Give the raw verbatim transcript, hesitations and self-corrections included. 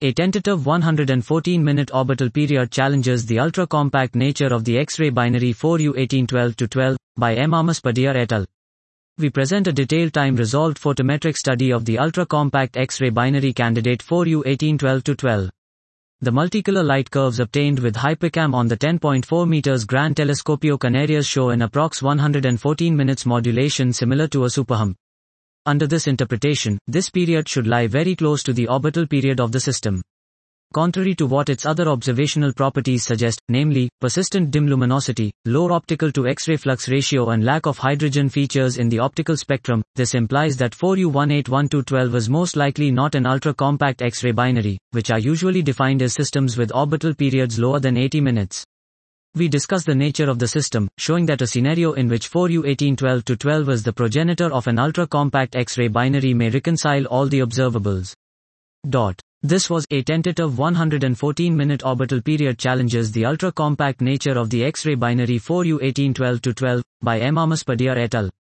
A tentative one hundred fourteen minute orbital period challenges the ultra-compact nature of the X-ray binary four U eighteen twelve to twelve, by M. Amos-Padilla et al. We present a detailed time-resolved photometric study of the ultra-compact X-ray binary candidate four U eighteen twelve to twelve. The multicolor light curves obtained with Hypercam on the ten point four meters Gran Telescopio Canarias show an approx one hundred fourteen minutes modulation similar to a superhump. Under this interpretation, this period should lie very close to the orbital period of the system. Contrary to what its other observational properties suggest, namely, persistent dim luminosity, low optical to X-ray flux ratio and lack of hydrogen features in the optical spectrum, this implies that four U eighteen twelve to twelve is most likely not an ultra-compact X-ray binary, which are usually defined as systems with orbital periods lower than eighty minutes. We discuss the nature of the system, showing that a scenario in which four U eighteen twelve to twelve is the progenitor of an ultra-compact X-ray binary may reconcile all the observables. Dot. This was a tentative one hundred fourteen minute orbital period challenges the ultra-compact nature of the X-ray binary four U eighteen twelve to twelve, by M. Amos-Padilla et al.